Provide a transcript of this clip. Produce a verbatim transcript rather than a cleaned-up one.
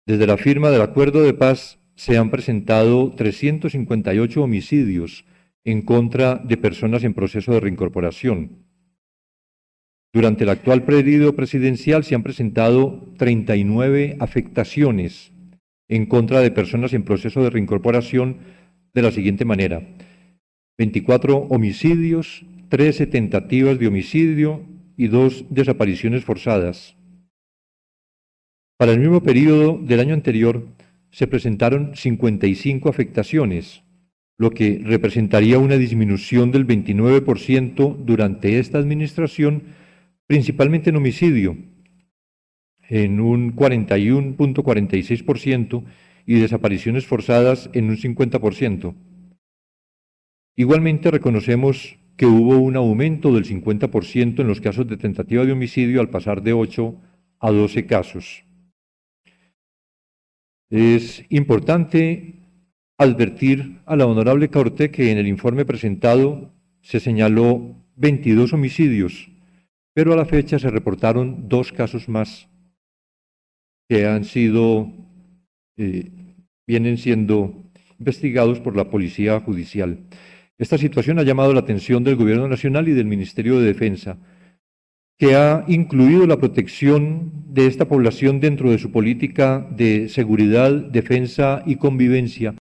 Desde la firma del acuerdo de paz se han presentado trescientos cincuenta y ocho homicidios en contra de personas en proceso de reincorporación. Durante el actual periodo presidencial se han presentado treinta y nueve afectaciones en contra de personas en proceso de reincorporación de la siguiente manera: veinticuatro homicidios, trece tentativas de homicidio y dos desapariciones forzadas. Para el mismo periodo del año anterior se presentaron cincuenta y cinco afectaciones, lo que representaría una disminución del veintinueve por ciento durante esta administración, principalmente en homicidio, en un cuarenta y uno punto cuarenta y seis por ciento, y desapariciones forzadas en un cincuenta por ciento. Igualmente reconocemos que hubo un aumento del cincuenta por ciento en los casos de tentativa de homicidio al pasar de ocho a doce casos. Es importante advertir a la honorable Corte que en el informe presentado se señaló veintidós homicidios, pero a la fecha se reportaron dos casos más que han sido, eh, vienen siendo investigados por la Policía Judicial. Esta situación ha llamado la atención del Gobierno Nacional y del Ministerio de Defensa, que ha incluido la protección de esta población dentro de su política de seguridad, defensa y convivencia.